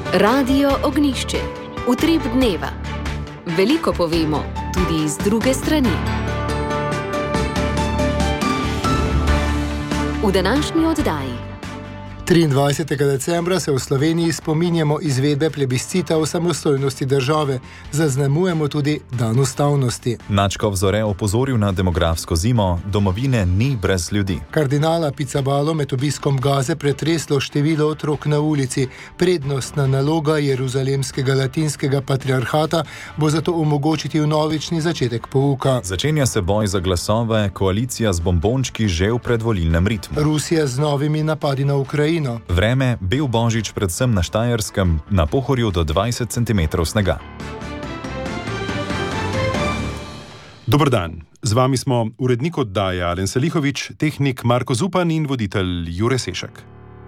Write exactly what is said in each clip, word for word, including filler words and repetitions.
Radio Ognjišče. Utrip dneva. Veliko povemo, tudi iz druge strani. V današnji oddaji. triindvajsetega decembra se v Sloveniji spominjamo izvedbe plebiscita o samostojnosti države, zaznamujemo tudi dan ustavnosti. Načkov Zore opozoril na demografsko zimo, domovine ni brez ljudi. Kardinala Pizzabalo med obiskom Gaze pretreslo število otrok na ulici. Prednostna naloga jeruzalemskega latinskega patriarhata bo zato omogočiti vnovični začetek pouka. Začenja se boj za glasove, koalicija z bombončki že v predvolilnem ritmu. Rusija z novimi napadi na Ukrajino. Vreme, bel božič predvsem na Štajerskem, na Pohorju do dvajset centimetrov snega. Dober dan, z vami smo urednik oddaje Alen Selihovič, tehnik Marko Zupan in voditelj Jure Sešek.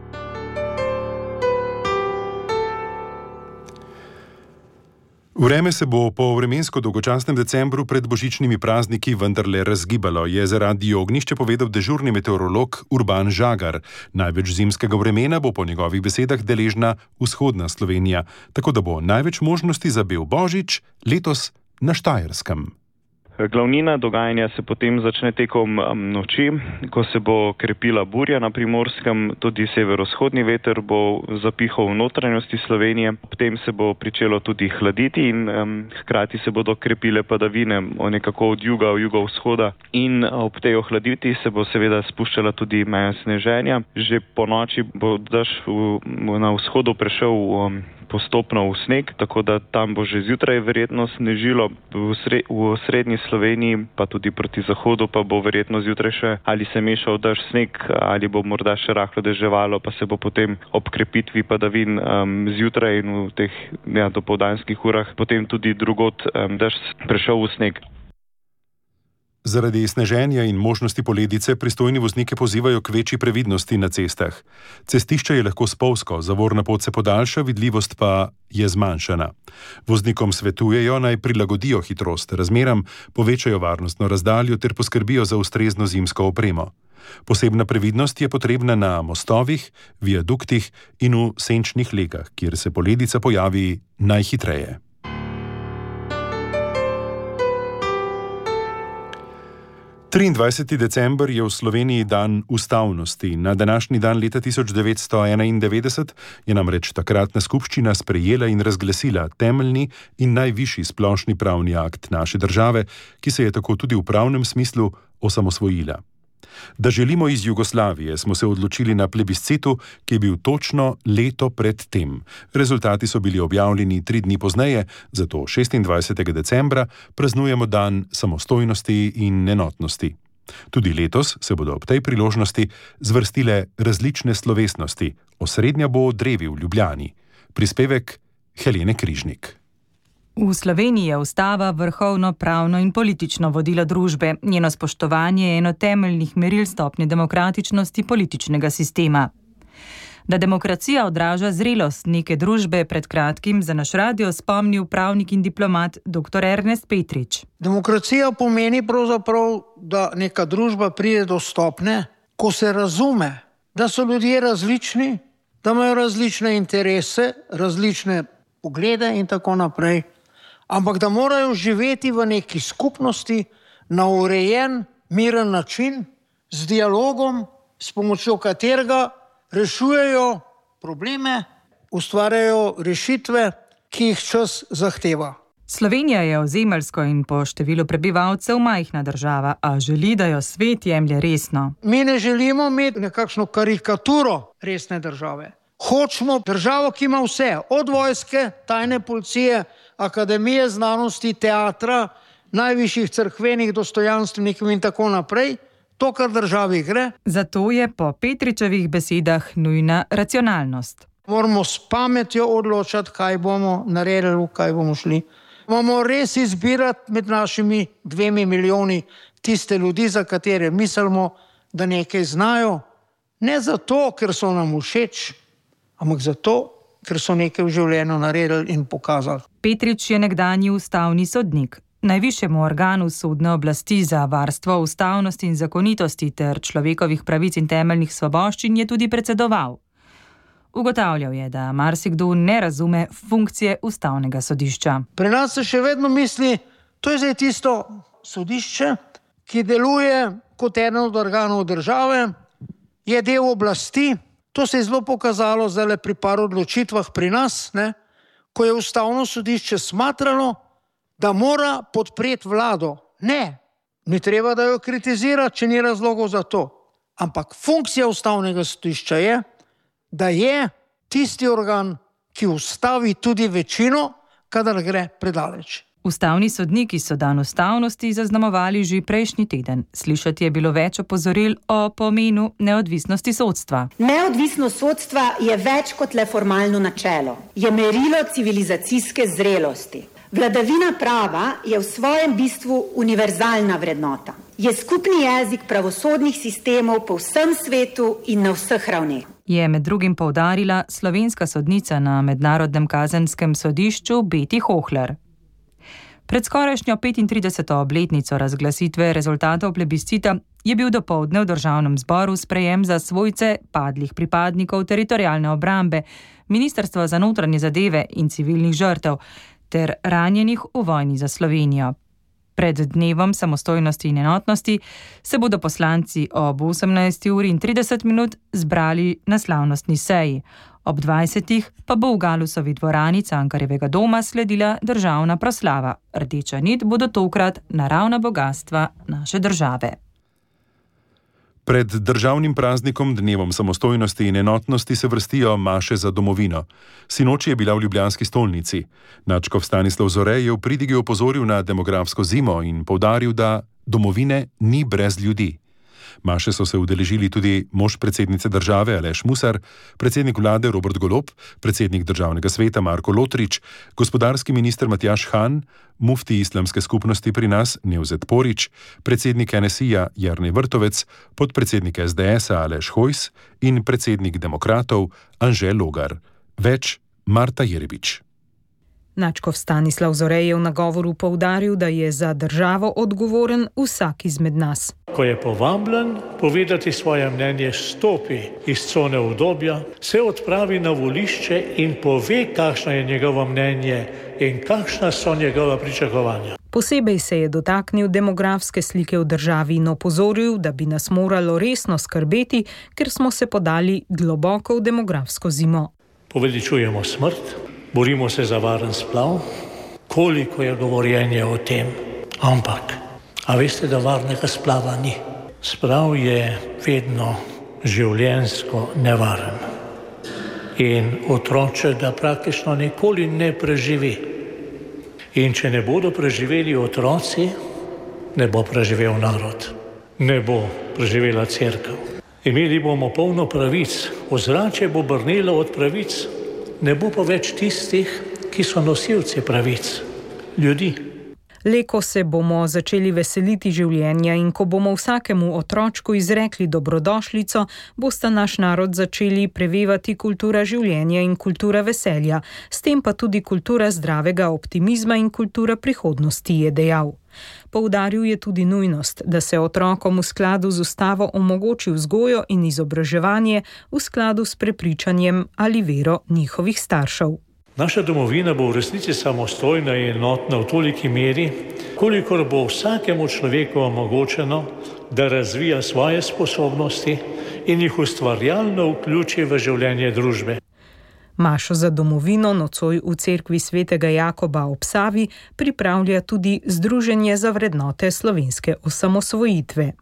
Vreme se bo po vremensko dolgočasnem decembru pred božičnimi prazniki vendarle razgibalo, je za Radio Ognjišče povedal dežurni meteorolog Urban Žagar. Največ zimskega vremena bo po njegovih besedah deležna vzhodna Slovenija, tako da bo največ možnosti za bel božič letos na Štajerskem. Glavnina dogajanja se potem začne tekom noči, ko se bo krepila burja na Primorskem, tudi severovzhodni veter bo zapihal v notranjosti Slovenije, potem se bo pričelo tudi hladiti in um, hkrati se bodo krepile padavine nekako od juga v jugovzhoda in ob tej ohladitvi se bo seveda spuščala tudi meja sneženja. Že po noči bo dež na vzhodu prešel um, postopno v sneg, tako da tam bo že zjutraj verjetno snežilo, v, sre, v srednji Sloveniji pa tudi proti zahodu pa bo verjetno zjutraj še ali se mešal dež sneg ali bo morda še rahlo deževalo, pa se bo potem ob krepitvi padavin um, zjutraj in v teh ja, dopoldanskih urah potem tudi drugod um, dež prešel v sneg. Zaradi sneženja in možnosti poledice pristojni voznike pozivajo k večji previdnosti na cestah. Cestišče je lahko spolzko, zavorna pot se podaljša, vidljivost pa je zmanjšana. Voznikom svetujejo naj prilagodijo hitrost razmeram, povečajo varnostno razdaljo ter poskrbijo za ustrezno zimsko opremo. Posebna previdnost je potrebna na mostovih, viaduktih in v senčnih legah, kjer se poledica pojavi najhitreje. triindvajseti december je v Sloveniji dan ustavnosti. Na današnji dan leta tisoč devetsto enaindevetdeset je namreč takratna skupščina sprejela in razglasila temeljni in najvišji splošni pravni akt naše države, ki se je tako tudi v pravnem smislu osamosvojila. Da želimo iz Jugoslavije, smo se odločili na plebiscitu, ki je bil točno leto pred tem. Rezultati so bili objavljeni tri dni pozneje, zato šestindvajsetega decembra praznujemo dan samostojnosti in enotnosti. Tudi letos se bodo ob tej priložnosti zvrstile različne slovesnosti. Osrednja bo o drevi v Ljubljani. Prispevek Helene Križnik. V Sloveniji je ustava vrhovno pravno in politično vodilo družbe. Njeno spoštovanje je eno temeljnih meril stopnje demokratičnosti političnega sistema. Da demokracija odraža zrelost neke družbe, pred kratkim za naš radio spomnil pravnik in diplomat doktor Ernest Petrič. Demokracija pomeni pravzaprav, da neka družba pride do stopnje, ko se razume, da so ljudje različni, da imajo različne interese, različne poglede in tako naprej. Ampak da morajo živeti v neki skupnosti na urejen, miren način, z dialogom, s pomočjo katerega rešujejo probleme, ustvarjajo rešitve, ki jih čas zahteva. Slovenija je ozemeljsko in po številu prebivalcev majhna država, a želi, da jo svet jemlje resno. Mi ne želimo imeti nekakšno karikaturo resne države. Hočemo državo, ki ima vse, od vojske, tajne policije, akademije znanosti, teatra, najvišjih cerkvenih dostojanstvenikov in tako naprej, to, kar državi gre. Zato je po Petričevih besedah nujna racionalnost. Moramo s pametjo odločati, kaj bomo naredili, kaj bomo šli. Moramo res izbirati med našimi dvemi milijoni tiste ljudi, za katere mislimo, da nekaj znajo, ne zato, ker so nam všeč, ampak zato, ker so nekaj v življenju naredili in pokazali. Petrič je nekdanji ustavni sodnik. Najvišjemu organu sodne oblasti za varstvo ustavnosti in zakonitosti ter človekovih pravic in temeljnih svoboščin je tudi predsedoval. Ugotavljal je, da marsikdo ne razume funkcije ustavnega sodišča. Pri nas se še vedno misli, to je zdaj tisto sodišče, ki deluje kot eden od organov države, je del oblasti. To se je zelo pokazalo zdaj pri par odločitvah pri nas, ne, ko je ustavno sodišče smatralo, da mora podpreti vlado. Ne, ni treba, da jo kritizira, če ni razlogov za to. Ampak funkcija ustavnega sodišča je, da je tisti organ, ki ustavi tudi večino, kadar gre predaleč. Ustavni sodniki so dan ustavnosti zaznamovali že prejšnji teden. Slišati je bilo več opozoril o pomenu neodvisnosti sodstva. Neodvisnost sodstva je več kot le formalno načelo. Je merilo civilizacijske zrelosti. Vladavina prava je v svojem bistvu univerzalna vrednota. Je skupni jezik pravosodnih sistemov po vsem svetu in na vseh ravneh. Je med drugim poudarila slovenska sodnica na Mednarodnem kazenskem sodišču Beti Hohler. Pred skorajšnjo petintrideseto obletnico razglasitve rezultatov plebiscita je bil dopoldne v Državnem zboru sprejem za svojce padlih pripadnikov teritorialne obrambe, Ministrstva za notranje zadeve in civilnih žrtev ter ranjenih v vojni za Slovenijo. Pred dnevom samostojnosti in enotnosti se bodo poslanci ob osemnajsti uri in trideset minut zbrali na slavnostni seji. Ob dvajsetih pa bo v Galusovi dvorani Cankarjevega doma sledila državna proslava. Rdeča nit bodo tokrat naravna bogatstva naše države. Pred državnim praznikom, dnevom samostojnosti in enotnosti se vrstijo maše za domovino. Sinoči je bila v ljubljanski stolnici. Nadškof Stanislav Zore je v pridigi opozoril na demografsko zimo in poudaril, da domovine ni brez ljudi. Maše so se udeležili tudi mož predsednice države Aleš Musar, predsednik vlade Robert Golob, predsednik državnega sveta Marko Lotrič, gospodarski minister Matjaž Han, mufti islamske skupnosti pri nas Nevzet Porić, predsednik N S I-ja Jernej Vrtovec, podpredsednik S D S-a Aleš Hojs in predsednik demokratov Anže Logar. Več Marta Jerebič. Nadškof Stanislav Zore je v nagovoru poudaril, da je za državo odgovoren vsak izmed nas. Ko je povabljen povedati svoje mnenje, stopi iz cone udobja, se odpravi na volišče in pove, kakšno je njegovo mnenje in kakšna so njegova pričakovanja. Posebej se je dotaknil demografske slike v državi in opozoril, da bi nas moralo resno skrbeti, ker smo se podali globoko v demografsko zimo. Poveličujemo smrt. Borimo se za varen splav, koliko je govorjenje o tem, ampak, a veste, da varnega splava ni. Splav je vedno življenjsko nevaren in otroče ga praktično nikoli ne preživi. In če ne bodo preživeli otroci, ne bo preživel narod, ne bo preživela cerkev. Imeli bomo polno pravic, ozračje bo brnelo od pravic, ne bo pa več tistih, ki so nosilci pravic, ljudi. Le ko se bomo začeli veseliti življenja in ko bomo vsakemu otročku izrekli dobrodošlico, bosta naš narod začeli prevevati kultura življenja in kultura veselja, s tem pa tudi kultura zdravega optimizma in kultura prihodnosti, je dejal. Poudaril je tudi nujnost, da se otrokom v skladu z ustavo omogoči vzgojo in izobraževanje v skladu s prepričanjem ali vero njihovih staršev. Naša domovina bo v resnici samostojna in enotna v toliki meri, kolikor bo vsakemu človeku omogočeno, da razvija svoje sposobnosti in jih ustvarjalno vključi v življenje družbe. Mašo za domovino nocoj v cerkvi svetega Jakoba ob Savi pripravlja tudi Združenje za vrednote slovenske osamosvojitve.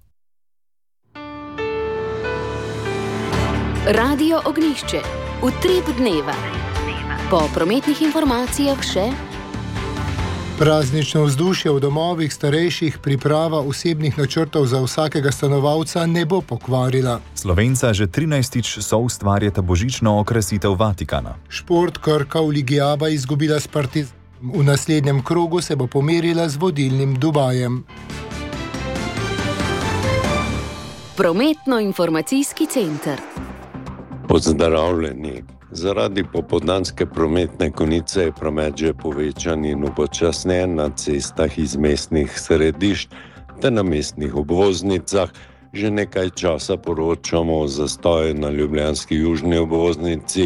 Radio Ognjišče. Utrip dneva. Po prometnih informacijah še praznično vzdušje v domovih starejših priprava osebnih načrtov za vsakega stanovalca ne bo pokvarila. Slovenca že trinajstič soustvarjata božično okrasitev Vatikana. Šport Krka v Ligi Aba izgubila s Partizanom. V naslednjem krogu se bo pomerila z vodilnim Dubajem. Prometno-informacijski center. Pozdravljeni. Zaradi popoldanske prometne konice je promet že povečan in upočasnjen na cestah iz mestnih središč ter na mestnih obvoznicah. Že nekaj časa poročamo o zastoju na ljubljanski južni obvoznici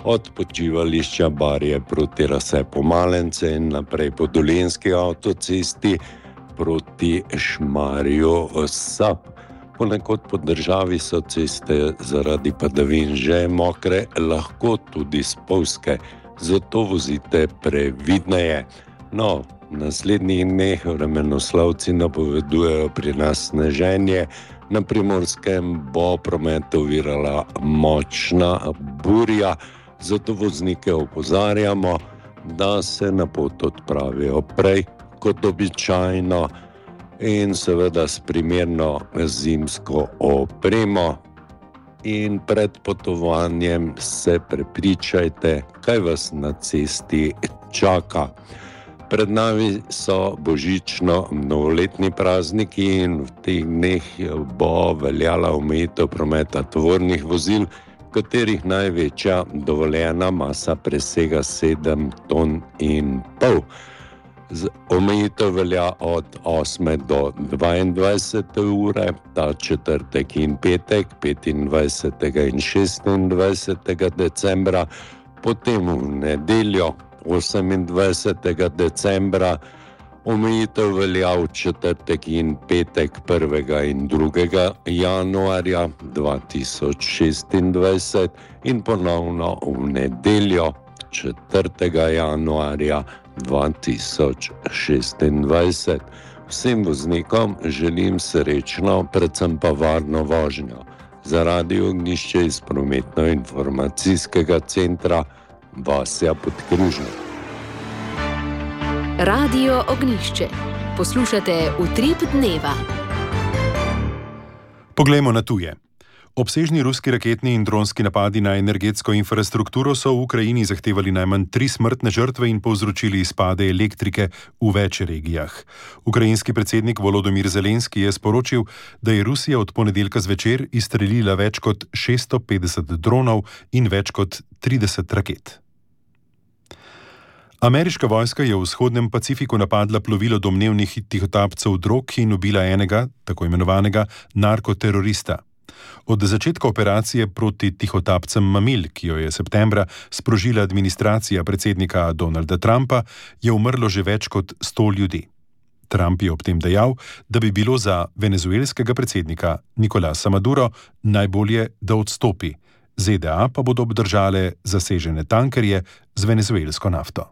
od počivališča Barje proti Razcepu Malence in naprej po Dolenjski avtocesti proti Šmarju Sap. Ponekod po državi so ceste zaradi padavin že mokre, lahko tudi spolzke, zato vozite previdneje. No, v naslednjih dneh vremenoslovci napovedujejo pri nas sneženje, na Primorskem bo promet ovirala močna burja, zato voznike opozarjamo, da se na pot odpravijo prej kot običajno in seveda s primerno zimsko opremo. In pred potovanjem se prepričajte, kaj vas na cesti čaka. Pred nami so božično-novoletni prazniki in v teh dneh bo veljala omejitev prometa tovornih vozil, katerih največja dovoljena masa presega sedem ton in pol. Omejitev velja od osme do dvaindvajsete ure, ta četrtek in petek, petindvajsetega in šestindvajsetega decembra, potem v nedeljo, osemindvajsetega decembra, omejitev velja v četrtek in petek, prvega in drugega januarja dva tisoč šestindvajset in ponovno v nedeljo, četrtega januarja dva tisoč šestindvajset. Vsem voznikom želim srečno, predvsem pa varno vožnjo. Za Radio Ognjišče iz prometno-informacijskega centra Vasja Podkružnik. Radio Ognjišče. Poslušate Utrip dneva. Poglejmo na tuje. Obsežni ruski raketni in dronski napadi na energetsko infrastrukturo so v Ukrajini zahtevali najmanj tri smrtne žrtve in povzročili izpade elektrike v več regijah. Ukrajinski predsednik Volodymyr Zelenski je sporočil, da je Rusija od ponedeljka zvečer izstrelila več kot šeststo petdeset dronov in več kot trideset raket. Ameriška vojska je v vzhodnem Pacifiku napadla plovilo domnevnih tihotapcev drog in ubila enega, tako imenovanega, narkoterorista. Od začetka operacije proti tihotapcem mamil, ki jo je septembra sprožila administracija predsednika Donalda Trumpa, je umrlo že več kot sto ljudi. Trump je ob tem dejal, da bi bilo za venezuelskega predsednika Nicolasa Maduro najbolje, da odstopi. Z D A pa bodo obdržale zasežene tankerje z venezuelsko nafto.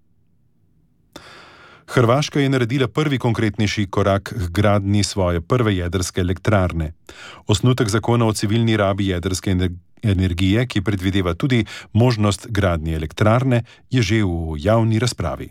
Hrvaška je naredila prvi konkretnejši korak k gradnji svoje prve jedrske elektrarne. Osnutek zakona o civilni rabi jedrske energije, ki predvideva tudi možnost gradnje elektrarne, je že v javni razpravi.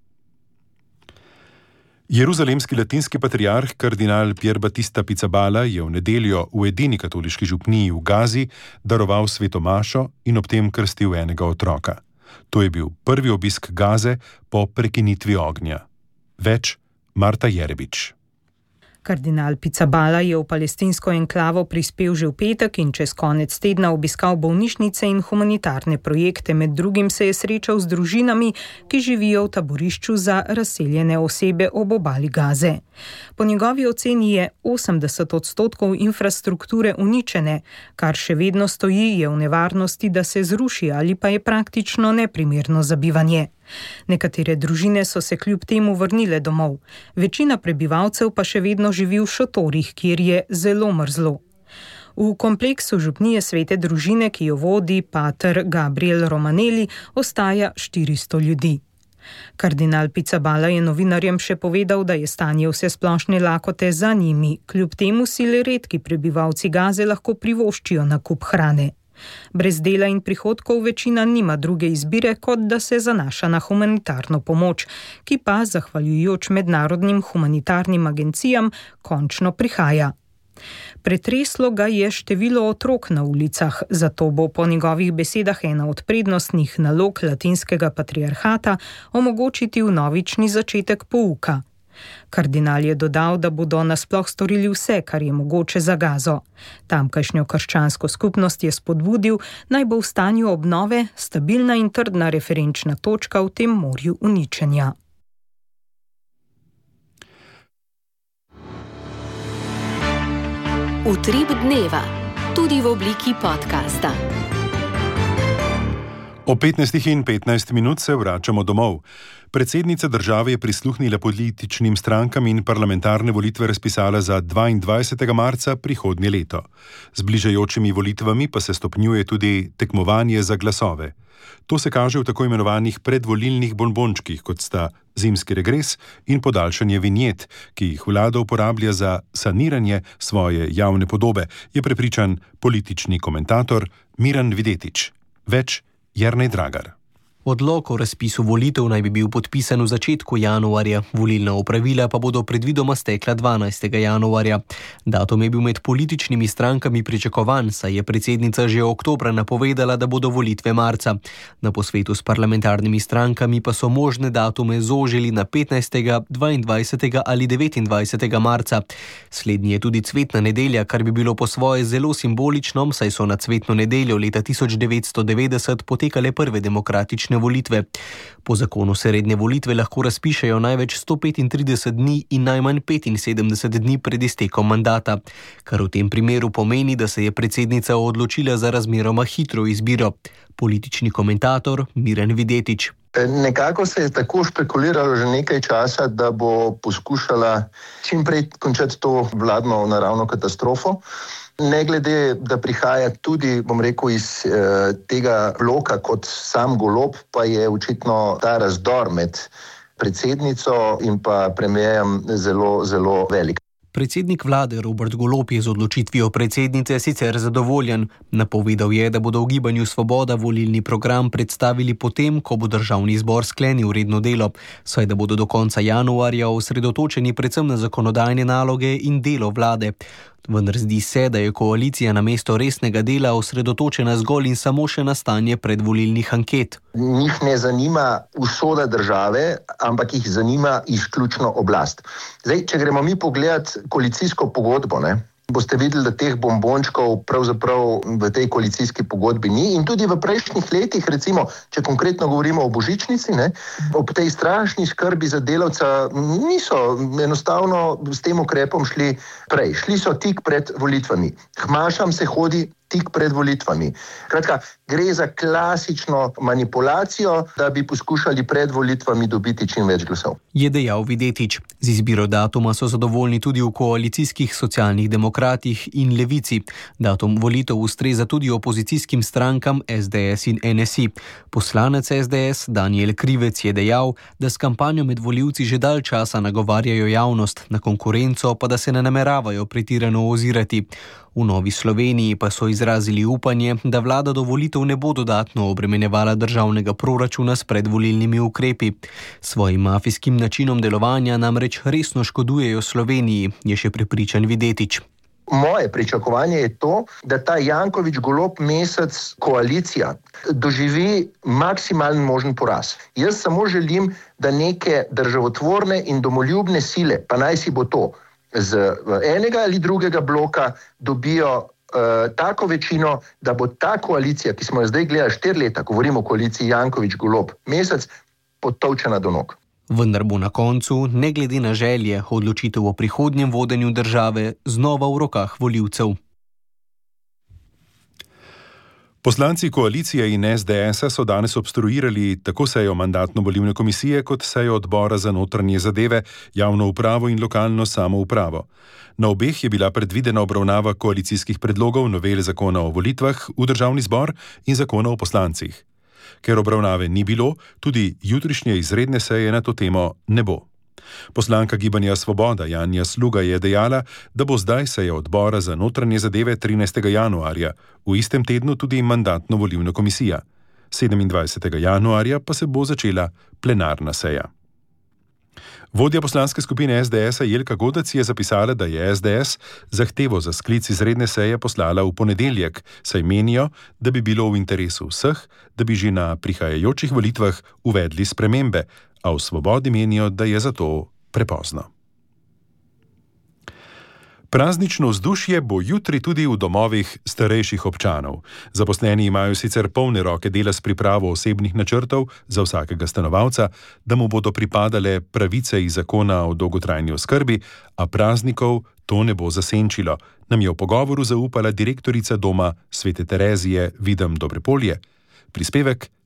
Jeruzalemski latinski patriarh kardinal Pier Battista Pizzaballa je v nedeljo v edini katoliški župniji v Gazi daroval sveto mašo in ob tem krstil enega otroka. To je bil prvi obisk Gaze po prekinitvi ognja. Več Marta Jerebič. Kardinal Pizzaballa je v palestinsko enklavo prispel že v petek in čez konec tedna obiskal bolnišnice in humanitarne projekte. Med drugim se je srečal z družinami, ki živijo v taborišču za razseljene osebe ob obali Gaze. Po njegovi oceni je osemdeset odstotkov infrastrukture uničene, kar še vedno stoji, je v nevarnosti, da se zruši ali pa je praktično neprimerno za bivanje. Nekatere družine so se kljub temu vrnile domov, večina prebivalcev pa še vedno živi v šotorih, kjer je zelo mrzlo. V kompleksu župnije Svete družine, ki jo vodi pater Gabriel Romanelli, ostaja štiristo ljudi. Kardinal Pizzaballa je novinarjem še povedal, da je stanje vsesplošne lakote za njimi, kljub temu si le redki prebivalci Gaze lahko privoščijo nakup hrane. Brez dela in prihodkov večina nima druge izbire, kot da se zanaša na humanitarno pomoč, ki pa, zahvaljujoč mednarodnim humanitarnim agencijam, končno prihaja. Pretreslo ga je število otrok na ulicah, zato bo po njegovih besedah ena od prednostnih nalog latinskega patriarhata omogočiti vnovični začetek pouka. Kardinal je dodal, da bodo nasploh storili vse, kar je mogoče za Gazo. Tamkajšnjo krščansko skupnost je spodbudil, naj bo v stanju obnove stabilna in trdna referenčna točka v tem morju uničenja. Utrip dneva, tudi v obliki podcasta. O petnajstih in petnajst minut se vračamo domov. Predsednica države je prisluhnila političnim strankam in parlamentarne volitve razpisala za dvaindvajsetega marca prihodnje leto. Z bližajočimi volitvami pa se stopnjuje tudi tekmovanje za glasove. To se kaže v tako imenovanih predvolilnih bonbončkih, kot sta zimski regres in podaljšanje vinjet, ki jih vlada uporablja za saniranje svoje javne podobe, je prepričan politični komentator Miran Videtič. Več Jernej Dragar. Odlok o razpisu volitev naj bi bil podpisan v začetku januarja, volilna opravila pa bodo predvidoma stekla dvanajstega januarja. Datum je bil med političnimi strankami pričakovan, saj je predsednica že oktobra napovedala, da bodo volitve marca. Na posvetu s parlamentarnimi strankami pa so možne datume zožili na petnajstega, dvaindvajsetega ali devetindvajsetega marca. Slednji je tudi cvetna nedelja, kar bi bilo po svoje zelo simbolično, saj so na cvetno nedeljo leta tisoč devetsto devetdeset potekale prve demokratične volitve. Po zakonu se redne volitve lahko razpišejo največ sto petintrideset dni in najmanj petinsedemdeset dni pred iztekom mandata, kar v tem primeru pomeni, da se je predsednica odločila za razmeroma hitro izbiro. Politični komentator Miran Videtič. Nekako se je tako špekuliralo že nekaj časa, da bo poskušala čim prej končati to vladno naravno katastrofo. Ne glede, da prihaja tudi, bom rekel, iz eh, tega bloka kot sam Golob, pa je očitno ta razdor med predsednico in pa premijerjem zelo, zelo velik. Predsednik vlade Robert Golob je z odločitvijo predsednice sicer zadovoljen. Napovedal je, da bodo v Gibanju Svoboda volilni program predstavili potem, ko bo državni zbor sklenil redno delo, saj da bodo do konca januarja osredotočeni predvsem na zakonodajne naloge in delo vlade. Vendar zdi se, da je koalicija namesto resnega dela osredotočena zgolj in samo še na stanje predvolilnih anket. Njih ne zanima usoda države, ampak jih zanima izključno oblast. Zdaj, če gremo mi pogledat koalicijsko pogodbo, ne, boste videli, da teh bombončkov pravzaprav v tej koalicijski pogodbi ni in tudi v prejšnjih letih, recimo, če konkretno govorimo o božičnici, ne, ob tej strašni skrbi za delavca niso enostavno s tem ukrepom šli prej. Šli so tik pred volitvami. Hmašam se hodi tik pred volitvami. Kratka, gre za klasično manipulacijo, da bi poskušali pred volitvami dobiti čim več glasov. Je dejal Videtič. Z izbiro datuma so zadovoljni tudi v koalicijskih socialnih demokratih in levici. Datum volitev ustreza tudi opozicijskim strankam S D S in N S I. Poslanec S D S Danijel Krivec je dejal, da s kampanjo med volivci že dalj časa nagovarjajo javnost, na konkurenco pa da se ne nameravajo pretirano ozirati. V Novi Sloveniji pa so izrazili upanje, da vlada do volitev ne bo dodatno obremenjevala državnega proračuna s predvolilnimi ukrepi. Svojim mafijskim načinom delovanja namreč resno škodujejo Sloveniji, je še prepričan Videtič. Moje pričakovanje je to, da ta Janković-Golob mesec koalicija doživi maksimalen možen poraz. Jaz samo želim, da neke državotvorne in domoljubne sile, pa naj si bo to z enega ali drugega bloka, dobijo uh, tako večino, da bo ta koalicija, ki smo jo zdaj gledali štiri leta, govorimo o koaliciji Janković-Golob, mesec potolčena do nog. Vendar bo na koncu, ne glede na želje, odločitev o prihodnjem vodenju države znova v rokah volivcev. Poslanci koalicije in S D S-a so danes obstruirali tako sejo mandatno-volilne komisije kot sejo odbora za notranje zadeve, javno upravo in lokalno samoupravo. Na obeh je bila predvidena obravnava koalicijskih predlogov novel zakona o volitvah v državni zbor in zakona o poslancih. Ker obravnave ni bilo, tudi jutrišnje izredne seje na to temo ne bo. Poslanka Gibanja Svoboda Janja Sluga je dejala, da bo zdaj seja odbora za notranje zadeve trinajstega januarja, v istem tednu tudi mandatno-volilna komisija. sedemindvajsetega januarja pa se bo začela plenarna seja. Vodja poslanske skupine S D S-a Jelka Godec je zapisala, da je S D S zahtevo za sklic izredne seje poslala v ponedeljek, saj menijo, da bi bilo v interesu vseh, da bi že na prihajajočih volitvah uvedli spremembe, a v Svobodi menijo, da je za to prepozno. Praznično vzdušje bo jutri tudi v domovih starejših občanov. Zaposleni imajo sicer polne roke dela s pripravo osebnih načrtov za vsakega stanovalca, da mu bodo pripadale pravice iz zakona o dolgotrajni oskrbi, a praznikov to ne bo zasenčilo, nam je v pogovoru zaupala direktorica doma Svete Terezije Videm Dobrepolje. Prispevek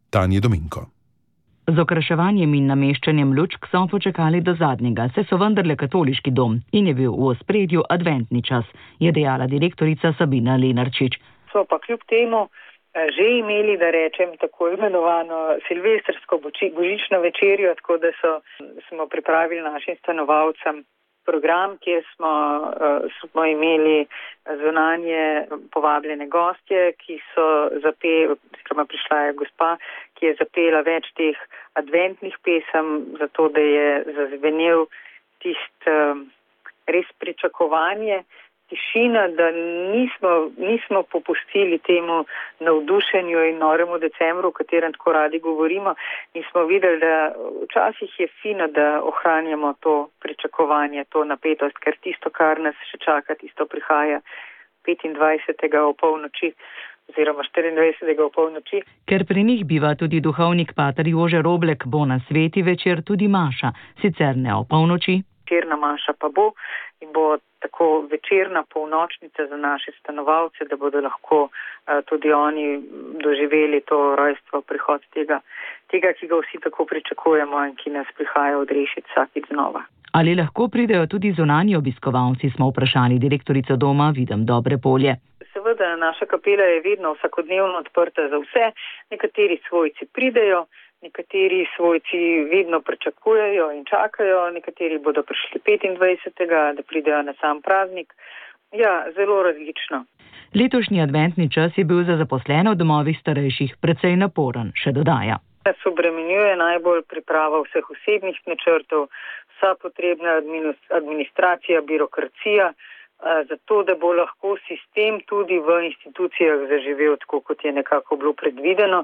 Tanje Dominko. Z okraševanjem in nameščanjem lučk so počakali do zadnjega, saj so vendarle katoliški dom in je bil v ospredju adventni čas, je dejala direktorica Sabina Lenarčič. So pa kljub temu že imeli, da rečem, tako imenovano silvestrsko božično večerjo, tako da so, smo pripravili našim stanovalcem program, kjer smo, smo imeli zunanje povabljene gostje, ki so zapeli, oziroma prišla je gospa, ki je zapela več teh adventnih pesem, zato da je zazvenel tist res pričakovanje, tišina, da nismo, nismo popustili temu navdušenju in noremu decembru, o katerem tako radi govorimo, in smo videli, da včasih je fino, da ohranjamo to pričakovanje, to napetost, ker tisto, kar nas še čaka, tisto prihaja petindvajsetega ob polnoči oziroma štiriindvajsetega ob polnoči. Ker pri njih biva tudi duhovnik pater Jože Roblek, bo na sveti večer tudi maša, sicer ne ob polnoči. Večerna maša pa bo in bo tako večerna polnočnica za naše stanovalce, da bodo lahko uh, tudi oni doživeli to rojstvo, prihod tega, tega, ki ga vsi tako pričakujemo in ki nas prihaja odrešiti vsakič znova. Ali lahko pridejo tudi zunanji obiskovalci, smo vprašali direktorico doma Videm Dobrepolje. Seveda, naša kapela je vedno vsakodnevno odprta za vse, nekateri svojci pridejo, nekateri svojci vedno pričakujejo in čakajo, nekateri bodo prišli petindvajsetega, da pridejo na sam praznik. Ja, zelo različno. Letošnji adventni čas je bil za zaposlene v domovih starejših precej naporen, še dodaja. Nas obremenjuje najbolj priprava vseh osebnih načrtov, vsa potrebna administracija, birokracija, zato da bo lahko sistem tudi v institucijah zaživel tako, kot je nekako bilo predvideno.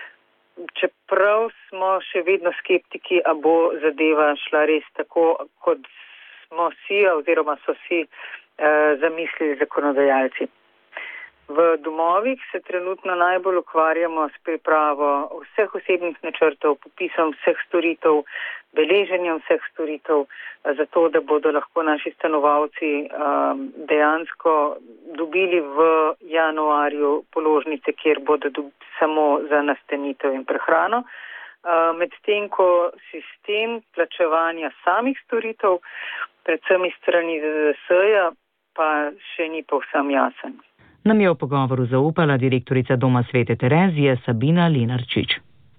Čeprav smo še vedno skeptiki, a bo zadeva šla res tako, kot smo si oziroma so si eh, zamislili zakonodajalci. V domovih se trenutno najbolj ukvarjamo s pripravo vseh osebnih načrtov, popisom vseh storitev, beleženjem vseh storitev, zato da bodo lahko naši stanovalci um, dejansko dobili v januarju položnice, kjer bodo dob- samo za nastanitev in prehrano. Uh, medtem ko sistem plačevanja samih storitev, predvsem iz strani Z Z S-ja, pa še ni povsem jasen. Nam je v pogovoru zaupala direktorica Doma Svete Terezije Sabina Lenarčič.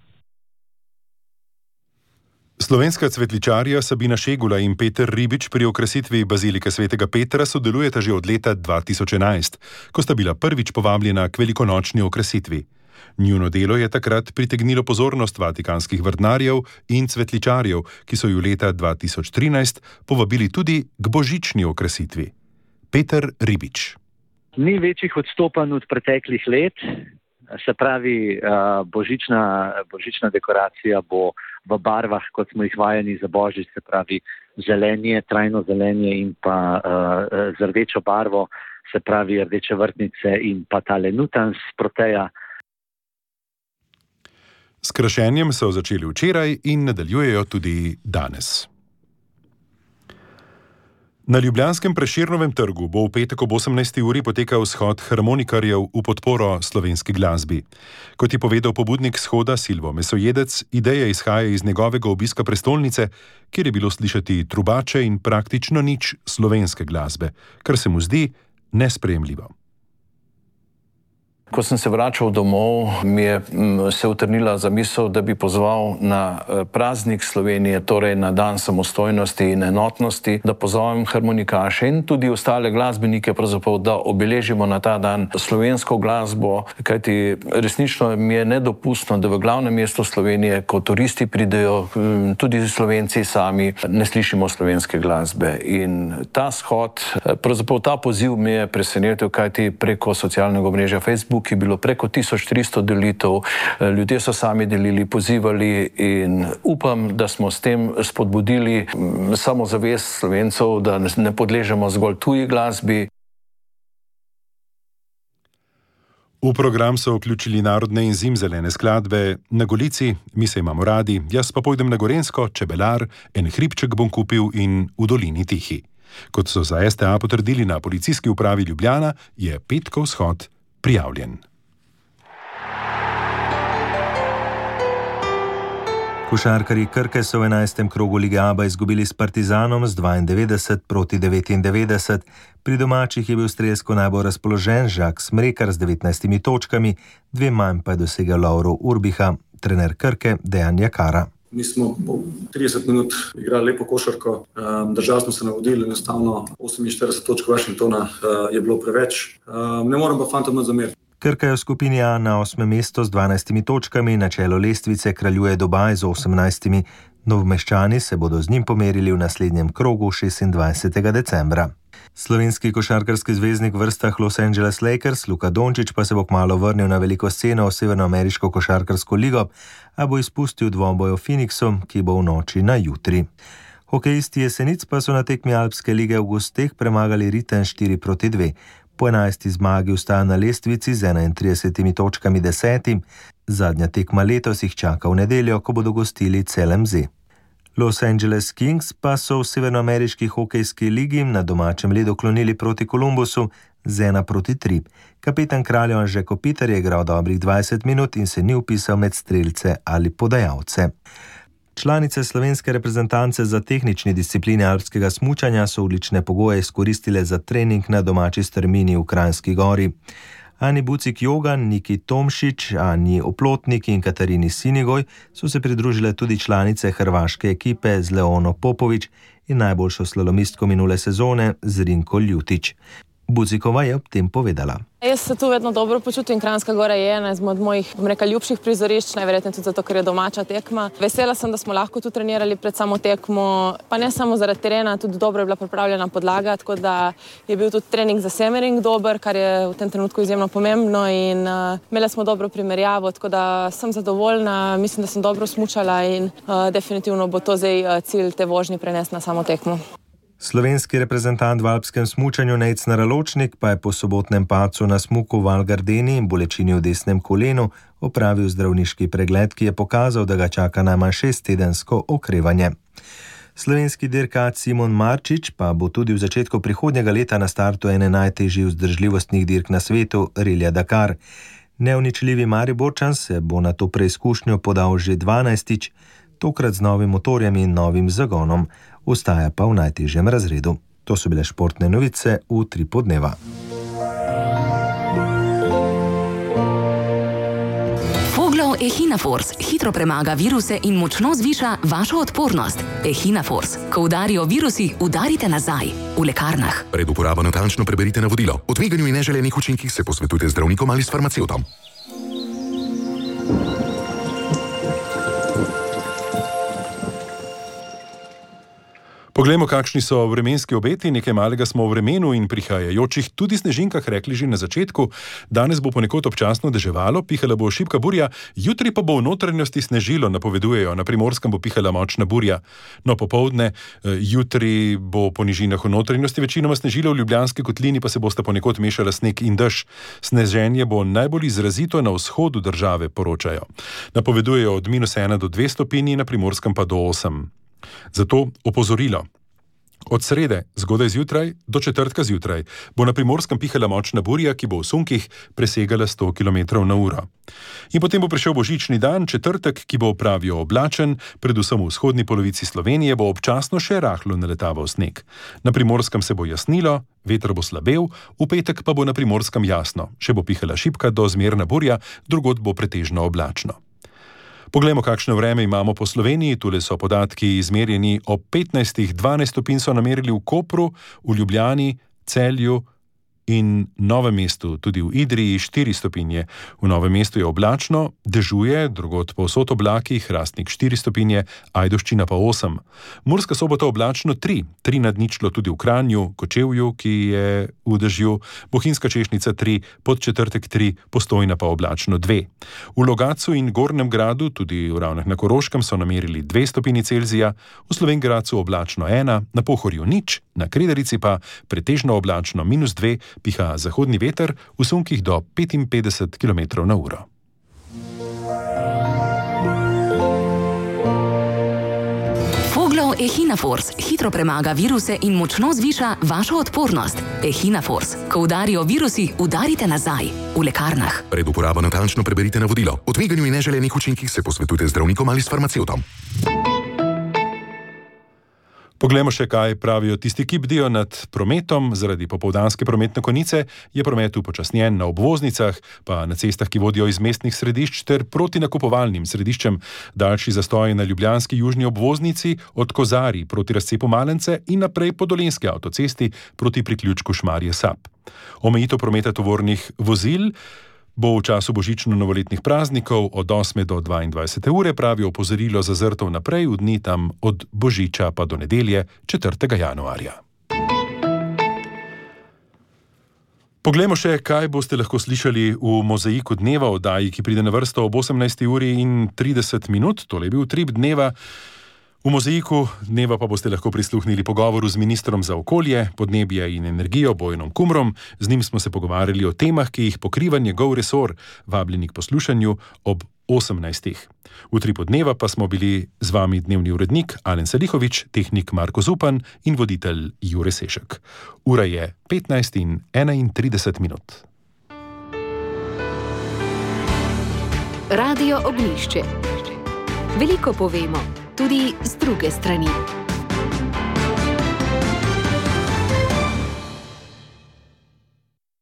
Slovenska cvetličarja Sabina Šegula in Peter Ribič pri okrasitvi bazilike svetega Petra sodelujeta že od leta dva tisoč enajst, ko sta bila prvič povabljena k velikonočni okrasitvi. Njuno delo je takrat pritegnilo pozornost vatikanskih vrtnarjev in cvetličarjev, ki so ju leta dva tisoč trinajst povabili tudi k božični okrasitvi. Peter Ribič. Ni večjih odstopanj od preteklih let, se pravi, božična, božična dekoracija bo v barvah, kot smo jih vajeni za božič, se pravi zelenje, trajno zelenje in pa uh, z rdečo barvo, se pravi rdeče vrtnice in pa tale nutans proteja. S krašenjem so začeli včeraj in nadaljujejo tudi danes. Na ljubljanskem Prešernovem trgu bo v petek ob osemnajsti uri potekal shod harmonikarjev v podporo slovenski glasbi. Kot je povedal pobudnik shoda Silvo Mesojedec, ideja izhaja iz njegovega obiska prestolnice, kjer je bilo slišati trubače in praktično nič slovenske glasbe, kar se mu zdi nesprejemljivo. Ko sem se vračal domov, mi je se utrnila zamisel, da bi pozval na praznik Slovenije, torej na dan samostojnosti in enotnosti, da pozovem harmonikaše in tudi ostale glasbenike, pravzaprav, da obeležimo na ta dan slovensko glasbo, kajti resnično mi je nedopustno, da v glavnem mestu Slovenije, ko turisti pridejo, tudi Slovenci sami, ne slišimo slovenske glasbe. In ta shod, pravzaprav ta poziv mi je presenetil, kajti preko socialnega omrežja Facebook je bilo preko tisoč tristo delitev, ljudje so sami delili, pozivali in upam, da smo s tem spodbudili samozavest Slovencev, da ne podležemo zgolj tuji glasbi. V program so vključili narodne in zimzelene skladbe Na Golici, Mi se imamo radi, Jaz pa pojdem na Gorenjsko, Čebelar, En hribček bom kupil in V dolini tihi. Kot so za S T A potrdili na policijski upravi Ljubljana, je petkov shod prijavljen. Košarkarji Krke so v enajstem krogu Lige Aba izgubili s Partizanom z dvaindevetdeset proti devetindevetdeset. Pri domačih je bil strelsko najbolj razpoložen Žak Smrekar z devetnajstimi točkami, dve manj pa je dosegel Lovro Urbiha, trener Krke Dejan Jakara. Mi smo trideset minut igrali lepo košarko, držali smo se navodili, enostavno oseminštirideset točk Washingtona je bilo preveč. Ne morem pa fantom zameriti. Krka je v skupini A na osmem mestu z dvanajstimi točkami, na čelu lestvice kraljuje Dubaj z osemnajstimi. Novomeščani se bodo z njim pomerili v naslednjem krogu šestindvajsetega decembra. Slovenski košarkarski zvezdnik v vrstah Los Angeles Lakers Luka Dončić pa se bo kmalu vrnil na veliko sceno v severnoameriško košarkarsko ligo, a bo izpustil dvoboj v Phoenixu, ki bo v noči na jutri. Hokejisti Jesenic pa so na tekmi Alpske lige v gosteh premagali Riten štiri proti dve. Po enajsti zmagi ostaja na lestvici z enaintridesetimi točkami desetim. Zadnja tekma letos jih čaka v nedeljo, ko bodo gostili C L M Z. Los Angeles Kings pa so v severnoameriški hokejski ligi na domačem ledu klonili proti Kolumbusu z ena proti tri. Kapetan kraljev Anže Kopitar je igral dobrih dvajset minut in se ni vpisal med strelce ali podajalce. Članice slovenske reprezentance za tehnični disciplini alpskega smučanja so odlične pogoje izkoristile za trening na domači strmini v Kranjski gori. Ani Bucik-Jogan, Niki Tomšič, Ani Oplotnik in Katarini Sinigoj so se pridružile tudi članice hrvaške ekipe z Leono Popovič in najboljšo slalomistko minule sezone Zrinko Ljutić. Bucikova je ob tem povedala. Jaz se tu vedno dobro počutim. Kranjska gora je ena izmed mojih, bom rekla, ljubših prizorišč, najverjetneje tudi zato, ker je domača tekma. Vesela sem, da smo lahko tu trenirali pred samo tekmo, pa ne samo zaradi terena, tudi dobro je bila pripravljena podlaga, tako da je bil tudi trening za Semmering dober, kar je v tem trenutku izjemno pomembno in uh, imeli smo dobro primerjavo, tako da sem zadovoljna, mislim, da sem dobro smučala in uh, definitivno bo to zdaj uh, cilj te vožnje prenesti na samo tekmo. Slovenski reprezentant v alpskem smučanju Nejc Naraločnik pa je po sobotnem padcu na smuku v Val Gardeni in bolečini v desnem kolenu opravil zdravniški pregled, ki je pokazal, da ga čaka najmanj šesttedensko okrevanje. Slovenski dirkač Simon Marčič pa bo tudi v začetku prihodnjega leta na startu ene najtežjih vzdržljivostnih dirk na svetu, Relija Dakar. Neuničljivi Mariborčan se bo na to preizkušnjo podal že dvanajstič, tokrat z novim motorjem in novim zagonom. Ostaja pa v najtežjem razredu. To so bile športne novice v tri podneva. Foglov Echinafors hitro premaga viruse in močno zviša vašo odpornost. Echinafors, ko udarijo virusi, udarite nazaj. V lekarnah. Pred uporabo natančno preberite navodilo. O tveganju in neželenih učinkih se posvetujte z zdravnikom ali s farmacevtom. Poglejmo, kakšni so vremenski obeti. Nekaj malega smo o vremenu in prihajajočih tudi snežinkah rekli že na začetku. Danes bo ponekod občasno deževalo, pihala bo šibka burja, jutri pa bo v notranjosti snežilo, napovedujejo. Na Primorskem bo pihala močna burja. No, popoldne, jutri bo po nižinah v notranjosti večinoma snežilo, v Ljubljanski kotlini pa se bosta ponekod mešala sneg in dež. Sneženje bo najbolj izrazito na vzhodu države, poročajo. Napovedujejo od minus ena do dve stopinji, na Primorskem pa do osem. Zato opozorilo. Od srede, zgodaj zjutraj, do četrtka zjutraj bo na Primorskem pihala močna burja, ki bo v sunkih presegala sto kilometrov na uro. In potem bo prišel božični dan, četrtek, ki bo pravijo oblačen, predvsem v vzhodni polovici Slovenije bo občasno še rahlo naletaval sneg. Na Primorskem se bo jasnilo, veter bo slabel, v petek pa bo na Primorskem jasno, še bo pihala šibka do zmerna burja, drugod bo pretežno oblačno. Poglejmo, kakšno vreme imamo po Sloveniji. Tule so podatki izmerjeni ob petnajstih, dvanajst stopinj so namerili v Kopru, v Ljubljani, Celju in Novem mestu, tudi v Idriji štiri stopinje. V Novem mestu je oblačno, dežuje, drugod povsod oblaki, Hrastnik štiri stopinje, Ajdovščina pa osem. Murska Sobota oblačno tri, tri nad ničlo tudi v Kranju, Kočevju, ki je v dežju, Bohinjska Češnica tri, Podčetrtek tri, Postojna pa oblačno dve. V Logatcu in Gornjem Gradu, tudi v Ravnah na Koroškem, so namerili dve stopinji Celzija, v Slovenj Gradcu oblačno ena, na Pohorju nič, na Kredarici pa pretežno oblačno minus dve, piha zahodni veter v sunkih do petinpetdeset kilometrov na uro. Foglov Echinafors hitro premaga viruse in močno zviša vašo odpornost. Echinafors, ko udarijo virusi, udarite nazaj. v lekarnah. Pred uporabo natančno preberite navodilo. O tveganju in neželenih učinkih se posvetujte z zdravnikom ali s farmacevtom. Poglejmo še, kaj pravijo tisti, ki bdijo nad prometom. Zaradi popoldanske prometne konice je promet upočasnjen na obvoznicah, pa na cestah, ki vodijo iz mestnih središč, ter proti nakupovalnim središčem. Daljši zastoj na ljubljanski južni obvoznici od Kozarij proti razcepu Malence in naprej po Dolenjski avtocesti proti priključku Šmarje-Sap. Omejitev prometa tovornih vozil bo v času božično-novoletnih praznikov od osme do dvaindvajsete ure, pravi opozorilo zazrto naprej v dni tam od božiča pa do nedelje četrtega januarja. Poglejmo še, kaj boste lahko slišali v Mozaiku dneva, oddaji, ki pride na vrsto ob osemnajsti uri in trideset minut. Tole je bil Trip dneva. V Mozaiku dneva pa boste lahko prisluhnili pogovoru z ministrom za okolje, podnebje in energijo Bojanom Kumrom. Z njim smo se pogovarjali o temah, ki jih pokriva njegov resor. Vabljeni k poslušanju ob osemnajstih. V Tripu dneva pa smo bili z vami dnevni urednik Alen Salihovič, tehnik Marko Zupan in voditelj Jure Sešek. Ura je petnajst in enaintrideset minut. Radio Ognjišče. Veliko povemo, tudi z druge strani.